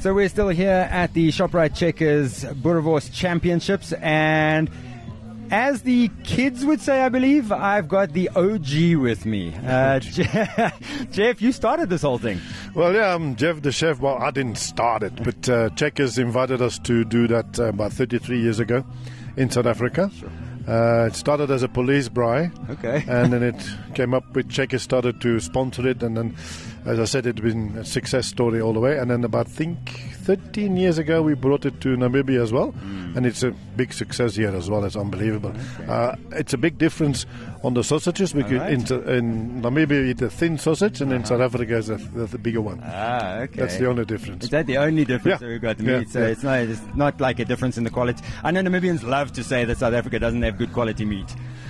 So we're still here at the ShopRite Checkers Boerewors Championships, and as the kids would say, I believe, I've got the OG with me. Jeff, you started this whole thing. Well, yeah, I'm Jeff the chef. Well, I didn't start it, but Checkers invited us to do that about 33 years ago in South Africa. Sure. It started as a police braai. Okay. And then it came up with Checkers started to sponsor it, and then, as I said, it's been a success story all the way. And then about, I think, 13 years ago, we brought it to Namibia as well. And it's a big success here as well. It's unbelievable. Okay. It's a big difference on the sausages. Because in Namibia, you eat a thin sausage, and in South Africa, it's the bigger one. Ah, okay. That's the only difference. Is that the only difference that we've got? Yeah. Meat? So it's not like a difference in the quality. I know Namibians love to say that South Africa doesn't have good quality meat.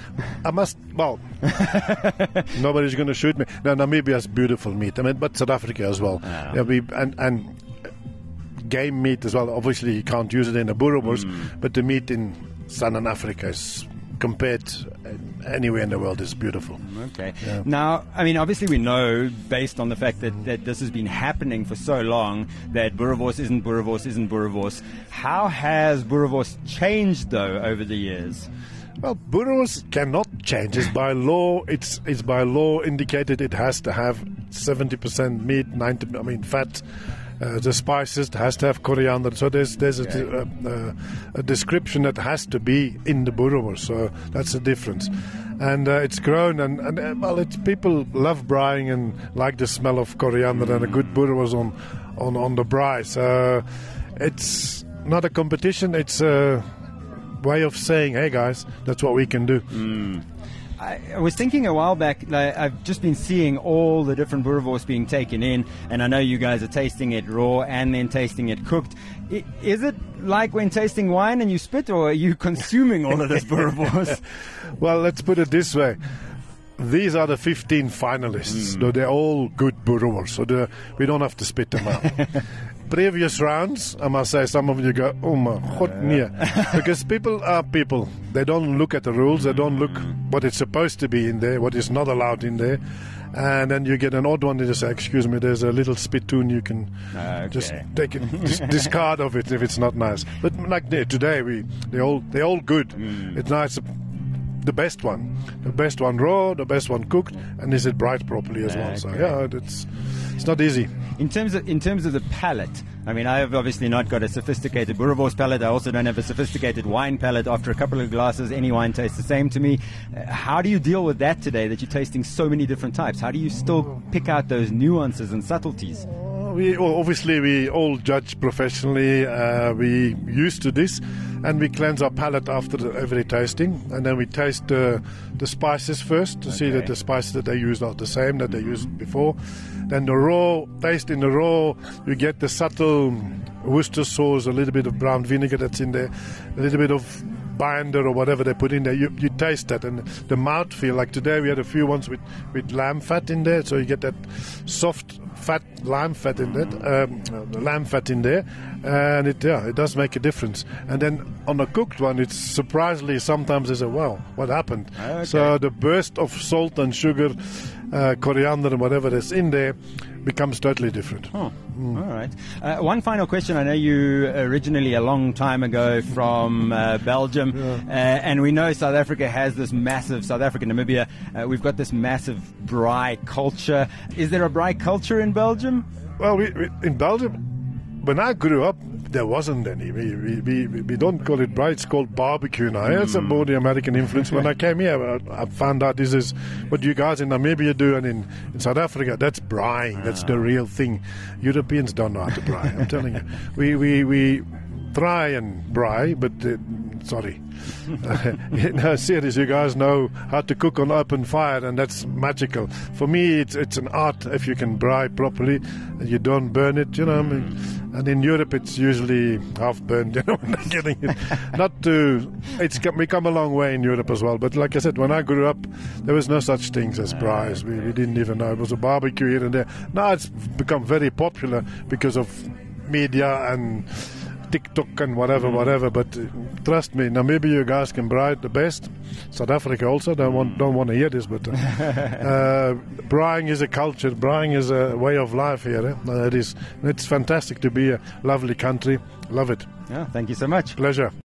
Nobody's going to shoot me. No, Namibia has beautiful meat. I mean, but South Africa as well. Oh. Yeah, and game meat as well. Obviously, you can't use it in the Boerewors, but the meat in Southern Africa is compared anywhere in the world is beautiful. Okay. Yeah. Now, I mean, obviously we know, based on the fact that this has been happening for so long, that Boerewors isn't Boerewors. How has Boerewors changed, though, over the years? Well, Boerewors cannot change. It's by law. It's by law indicated it has to have 70% meat, 90% fat. The spices has to have coriander. So there's a description that has to be in the Boerewors. So that's the difference. And it's grown, and it's people love braaiing and like the smell of coriander and a good Boerewors on the braai. So it's not a competition. It's a way of saying, hey guys, that's what we can do. I was thinking a while back, I've just been seeing all the different Boerewors being taken in, and I know you guys are tasting it raw and then tasting it cooked. Is it like when tasting wine and you spit, or are you consuming all of this Boerewors? Well, let's put it this way. These are the 15 finalists. So they're all good Boerewors, so we don't have to spit them out. Previous rounds, I must say, some of you go, oh my God, nee. Because people are people. They don't look at the rules. They don't look what it's supposed to be in there, what is not allowed in there. And then you get an odd one that just say, excuse me, there's a little spittoon, you can just take it, discard of it if it's not nice. But like today, they're all good. It's nice. The best one raw, the best one cooked, and is it bright properly as well? So yeah, it's not easy. In terms of the palate, I mean, I have obviously not got a sophisticated Boerewors palate. I also don't have a sophisticated wine palate. After a couple of glasses, any wine tastes the same to me. How do you deal with that today, that you're tasting so many different types? How do you still pick out those nuances and subtleties? We all judge professionally. We used to this, and we cleanse our palate after every tasting, and then we taste the spices first to see that the spices that they used are the same that they used before. Then the raw taste. In the raw, you get the subtle Worcester sauce, a little bit of brown vinegar that's in there, a little bit of binder or whatever they put in there. You taste that, and the mouthfeel. Like today, we had a few ones with lamb fat in there, so you get that soft fat lamb fat in there, and it does make a difference. And then on a cooked one, it's surprisingly sometimes they say, wow, what happened? Okay. So the burst of salt and sugar, coriander and whatever is in there becomes totally different. All right. One final question. I know you originally a long time ago from Belgium, and we know South Africa has this massive, Namibia, we've got this massive braai culture. Is there a braai culture in Belgium? Well, we in Belgium, when I grew up, there wasn't any. We don't call it braai, it's called barbecue now. It's more the American influence. When I came here, I found out this is what you guys in Namibia do, and in South Africa, that's braai. That's the real thing. Europeans don't know how to braai, I'm telling you. We try and braai, but sorry. No, serious, you guys know how to cook on open fire, and that's magical. For me, it's an art if you can braai properly and you don't burn it, you know. I mean, and in Europe, it's usually half burned, you know. Getting it. We come a long way in Europe as well. But like I said, when I grew up, there was no such things as braais. We didn't even know. It was a barbecue here and there. Now it's become very popular because of media and TikTok and whatever. But trust me, Namibia, you guys can braai the best. South Africa also don't want to hear this, but braaiing is a culture. Braaiing is a way of life here. It's fantastic to be a lovely country. Love it. Yeah, thank you so much. Pleasure.